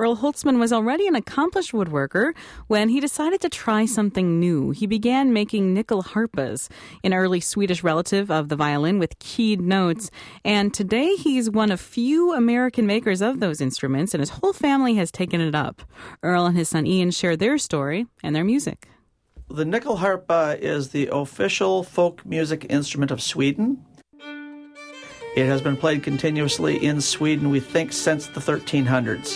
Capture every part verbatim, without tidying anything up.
Earl Holtzman was already an accomplished woodworker when he decided to try something new. He began making nyckelharpas, an early Swedish relative of the violin with keyed notes. And today he's one of few American makers of those instruments, and his whole family has taken it up. Earl and his son Ian share their story and their music. The nyckelharpa is the official folk music instrument of Sweden. It has been played continuously in Sweden, we think, since the thirteen hundreds.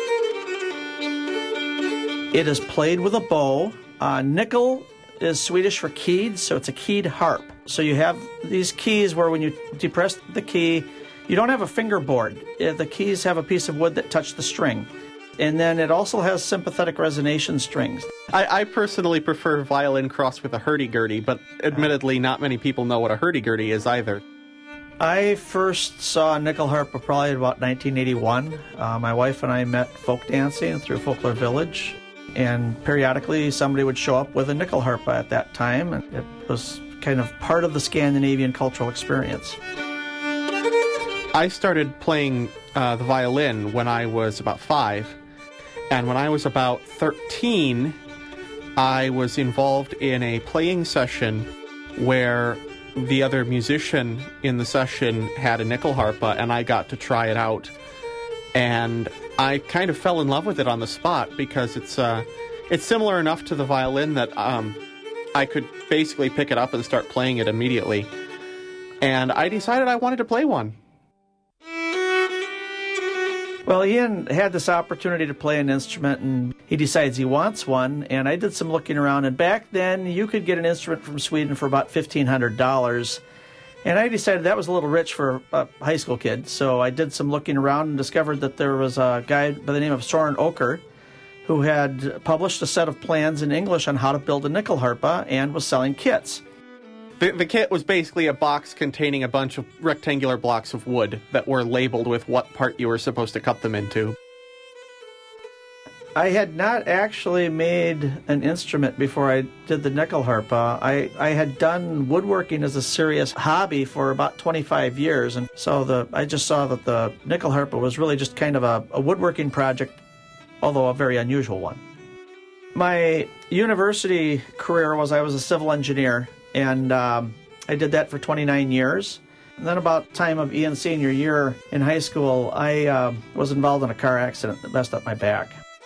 It is played with a bow. Uh, nickel is Swedish for keyed, so it's a keyed harp. So you have these keys where when you depress the key, you don't have a fingerboard. The keys have a piece of wood that touch the string. And then it also has sympathetic resonation strings. I, I personally prefer violin crossed with a hurdy-gurdy, but admittedly not many people know what a hurdy-gurdy is either. I first saw nyckelharpa probably about nineteen eighty-one. Uh, my wife and I met folk dancing through Folklore Village, and periodically somebody would show up with a nyckelharpa at that time, and it was kind of part of the Scandinavian cultural experience. I started playing uh, the violin when I was about five, and when I was about thirteen, I was involved in a playing session where the other musician in the session had a nyckelharpa, and I got to try it out. And I kind of fell in love with it on the spot because it's uh, it's similar enough to the violin that um, I could basically pick it up and start playing it immediately. And I decided I wanted to play one. Well, Ian had this opportunity to play an instrument, and he decides he wants one, and I did some looking around, and back then you could get an instrument from Sweden for about fifteen hundred dollars, and I decided that was a little rich for a high school kid, so I did some looking around and discovered that there was a guy by the name of Soren Oker who had published a set of plans in English on how to build a nyckelharpa and was selling kits. The, the kit was basically a box containing a bunch of rectangular blocks of wood that were labeled with what part you were supposed to cut them into. I had not actually made an instrument before I did the nyckelharpa. I, I had done woodworking as a serious hobby for about twenty-five years, and so the I just saw that the nyckelharpa was really just kind of a, a woodworking project, although a very unusual one. My university career was I was a civil engineer, and um, I did that for twenty-nine years. And then about time of Ian's senior year in high school, I uh, was involved in a car accident that messed up my back.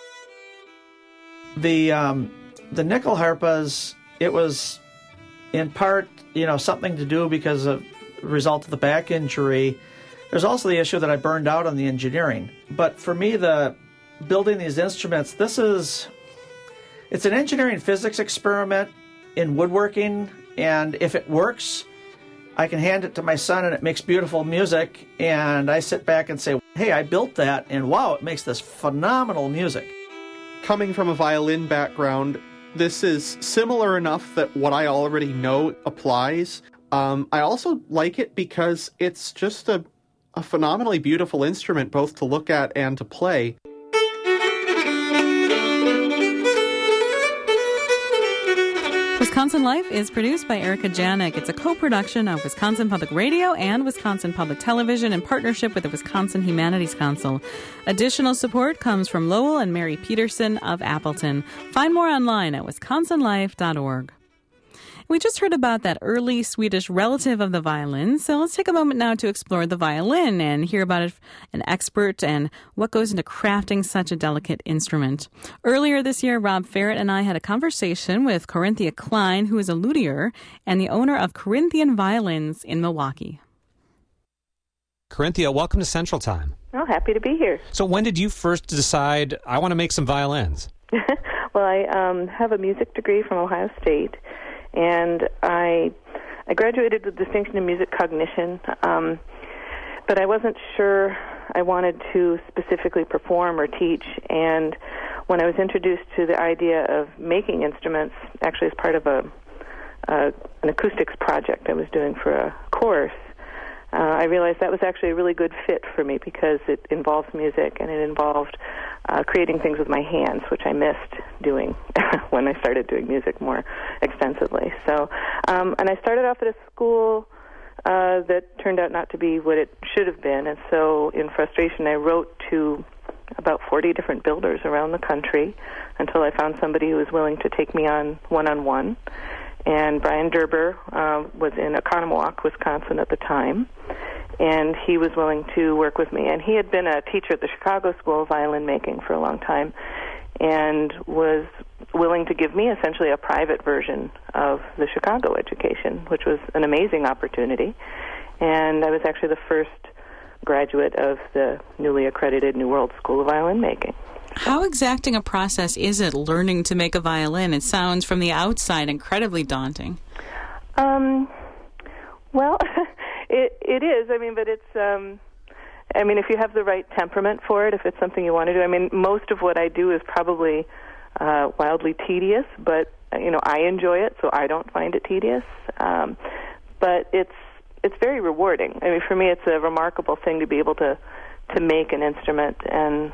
The um, the nyckelharpas, it was in part, you know, something to do because of the result of the back injury. There's also the issue that I burned out on the engineering. But for me, the building these instruments, this is, it's an engineering physics experiment in woodworking. And if it works, I can hand it to my son and it makes beautiful music. And I sit back and say, hey, I built that, and wow, it makes this phenomenal music. Coming from a violin background, this is similar enough that what I already know applies. Um, I also like it because it's just a, a phenomenally beautiful instrument, both to look at and to play. Wisconsin Life is produced by Erica Janik. It's a co-production of Wisconsin Public Radio and Wisconsin Public Television in partnership with the Wisconsin Humanities Council. Additional support comes from Lowell and Mary Peterson of Appleton. Find more online at wisconsin life dot org. We just heard about that early Swedish relative of the violin, so let's take a moment now to explore the violin and hear about it, an expert and what goes into crafting such a delicate instrument. Earlier this year, Rob Ferret and I had a conversation with Corinthia Klein, who is a luthier and the owner of Corinthian Violins in Milwaukee. Corinthia, welcome to Central Time. Oh, happy to be here. So when did you first decide, I want to make some violins? Well, I um, have a music degree from Ohio State. And I I graduated with distinction in music cognition, um, but I wasn't sure I wanted to specifically perform or teach. And when I was introduced to the idea of making instruments, actually as part of a, a an acoustics project I was doing for a course, uh, I realized that was actually a really good fit for me because it involves music and it involved uh, creating things with my hands, which I missed doing when I started doing music more extensively. So, um, and I started off at a school uh, that turned out not to be what it should have been, and so in frustration I wrote to about forty different builders around the country until I found somebody who was willing to take me on one-on-one. And Brian Derber uh, was in Oconomowoc, Wisconsin at the time, and he was willing to work with me. And he had been a teacher at the Chicago School of Violin Making for a long time and was willing to give me essentially a private version of the Chicago education, which was an amazing opportunity. And I was actually the first graduate of the newly accredited New World School of Violin Making. How exacting a process is it, learning to make a violin? It sounds from the outside incredibly daunting. Um, well, it it is. I mean, but it's. Um, I mean, if you have the right temperament for it, if it's something you want to do. I mean, most of what I do is probably uh, wildly tedious, but you know, I enjoy it, so I don't find it tedious. Um, but it's it's very rewarding. I mean, for me, it's a remarkable thing to be able to to make an instrument and.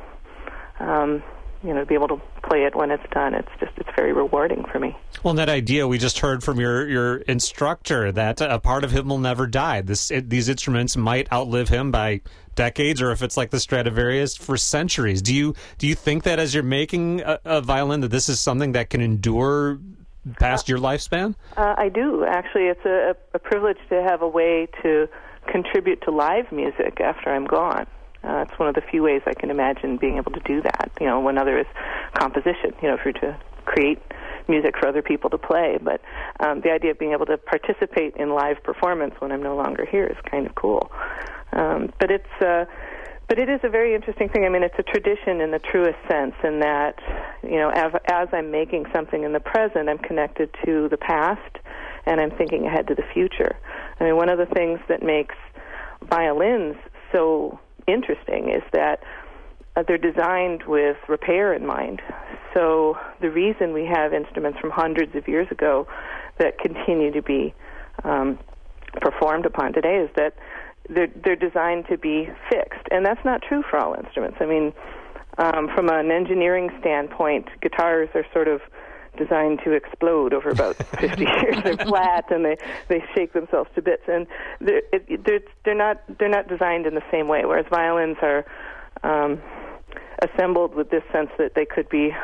Um, you know, to be able to play it when it's done. It's just, it's very rewarding for me. Well, and that idea we just heard from your, your instructor, that a part of him will never die. This it, These instruments might outlive him by decades, or if it's like the Stradivarius, for centuries. Do you do you think that as you're making a, a violin, that this is something that can endure past your lifespan? Uh, I do, actually. It's a, a privilege to have a way to contribute to live music after I'm gone. Uh, it's one of the few ways I can imagine being able to do that, you know, when other is composition, you know, for to create music for other people to play. But um, the idea of being able to participate in live performance when I'm no longer here is kind of cool. Um, but it's, uh, but it is a very interesting thing. I mean, it's a tradition in the truest sense in that, you know, as, as I'm making something in the present, I'm connected to the past and I'm thinking ahead to the future. I mean, one of the things that makes violins so interesting is that uh, they're designed with repair in mind. So the reason we have instruments from hundreds of years ago that continue to be um, performed upon today is that they're, they're designed to be fixed. And that's not true for all instruments. I mean, um, from an engineering standpoint, guitars are sort of designed to explode over about fifty years. They're flat and they, they shake themselves to bits, and they're, it, they're they're not they're not designed in the same way. Whereas violins are um, assembled with this sense that they could be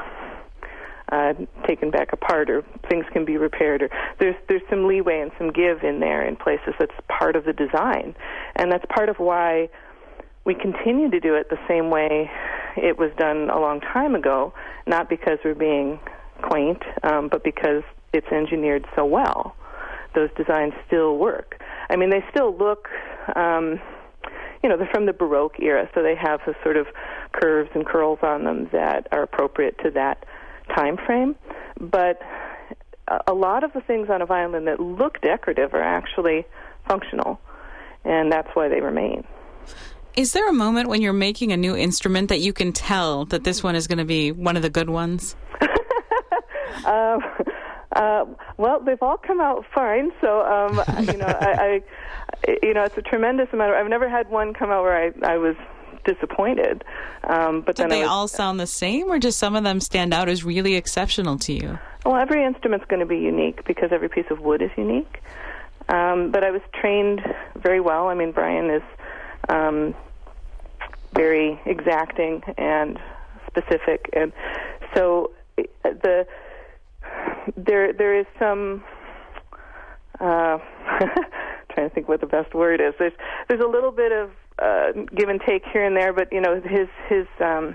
uh, taken back apart, or things can be repaired, or there's there's some leeway and some give in there in places. That's part of the design, and that's part of why we continue to do it the same way it was done a long time ago. Not because we're being quaint, um, but because it's engineered so well. Those designs still work. I mean, they still look, um, you know, they're from the Baroque era, so they have the sort of curves and curls on them that are appropriate to that time frame. But a lot of the things on a violin that look decorative are actually functional, and that's why they remain. Is there a moment when you're making a new instrument that you can tell that this one is going to be one of the good ones? Uh, uh, well, they've all come out fine. So, um, you know, I, I, you know, it's a tremendous amount. Of, I've never had one come out where I, I was disappointed. Um, but Did then they was, all sound the same, or just some of them stand out as really exceptional to you? Well, every instrument's going to be unique because every piece of wood is unique. Um, but I was trained very well. I mean, Brian is um, very exacting and specific, and so the. There, there is some. Uh, trying to think what the best word is. There's, there's a little bit of uh, give and take here and there, but you know, his, his. Um,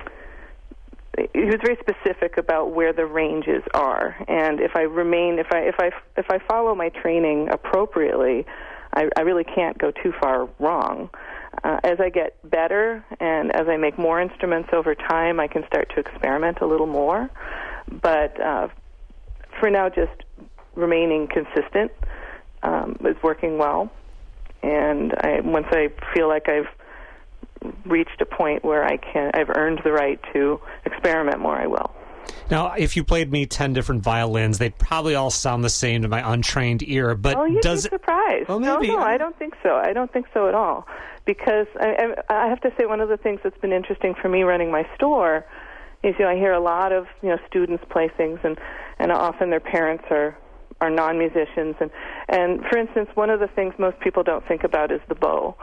he was very specific about where the ranges are, and if I remain, if I, if I, if I follow my training appropriately, I, I really can't go too far wrong. Uh, as I get better and as I make more instruments over time, I can start to experiment a little more. But uh, for now, just remaining consistent um, is working well. And I, once I feel like I've reached a point where I can, I've earned the right to experiment more, I will. Now, if you played me ten different violins, they'd probably all sound the same to my untrained ear. But oh, you'd does be surprised. Well, no, maybe. no, I don't think so. I don't think so at all. Because I, I, I have to say, one of the things that's been interesting for me running my store is, you know, I hear a lot of, you know, students play things, and, and often their parents are, are non-musicians. And, and, for instance, one of the things most people don't think about is the bow.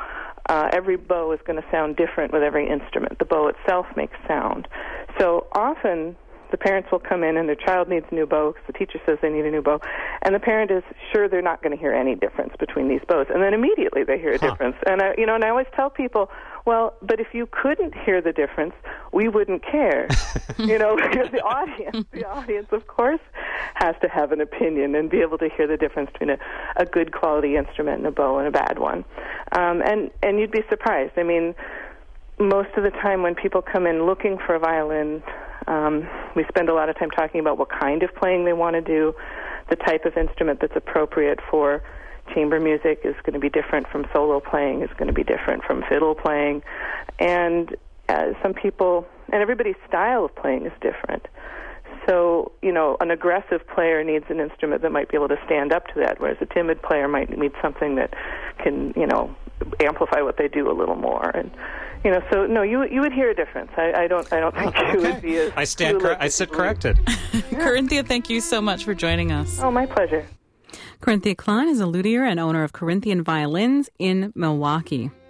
Uh, every bow is going to sound different with every instrument. The bow itself makes sound. So often the parents will come in and their child needs a new bow because the teacher says they need a new bow, and the parent is sure they're not going to hear any difference between these bows, and then immediately they hear a huh. difference. And I, you know, and I always tell people, well, but if you couldn't hear the difference, we wouldn't care. You know, the audience, the audience, of course, has to have an opinion and be able to hear the difference between a, a good quality instrument and a bow and a bad one. Um, and and you'd be surprised. I mean, most of the time when people come in looking for a violin, um, we spend a lot of time talking about what kind of playing they want to do, the type of instrument that's appropriate for chamber music is going to be different from solo playing, is going to be different from fiddle playing. And uh, some people, and everybody's style of playing is different. So, you know, an aggressive player needs an instrument that might be able to stand up to that, whereas a timid player might need something that can, you know, amplify what they do a little more. And, you know, so no, you you would hear a difference. I, I don't I don't think okay. you would be as I stand cor- I sit corrected. Corinthia, thank you so much for joining us. Oh, my pleasure. Corinthia Klein is a luthier and owner of Corinthian Violins in Milwaukee.